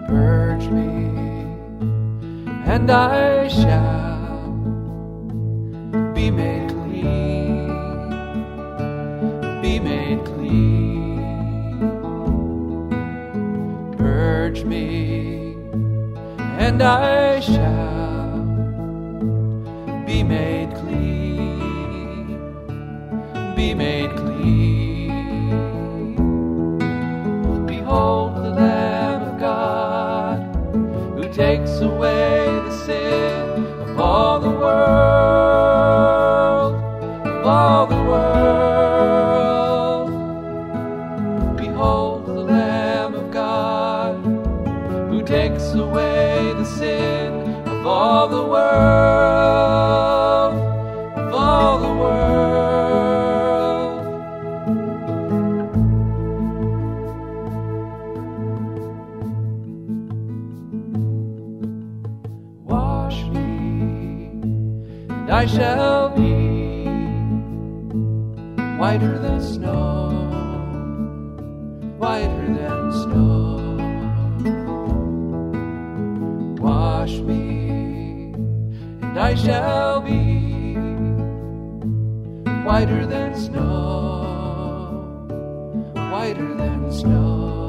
Purge me, and I shall be made clean, be made clean. Purge me, and I shall be made clean, be made clean. Behold the Lamb of God, who takes away the sin of all the world, of all the world. Behold the Lamb of God, who takes away the sin of all the world, of all the world. Wash me, and I shall be whiter than snow, whiter than snow. Wash me, and I shall be whiter than snow, whiter than snow.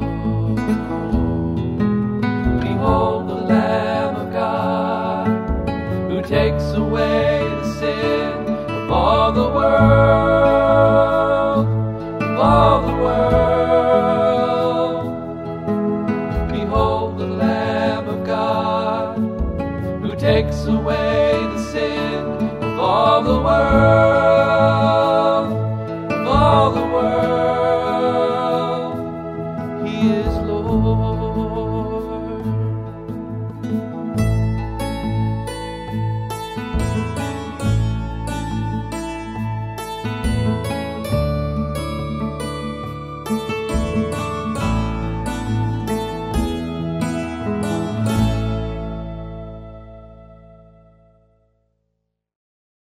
Behold the Lamb of God, who takes away the sin of all the world, of all the world. Behold the Lamb of God, who takes away the sin of all the world.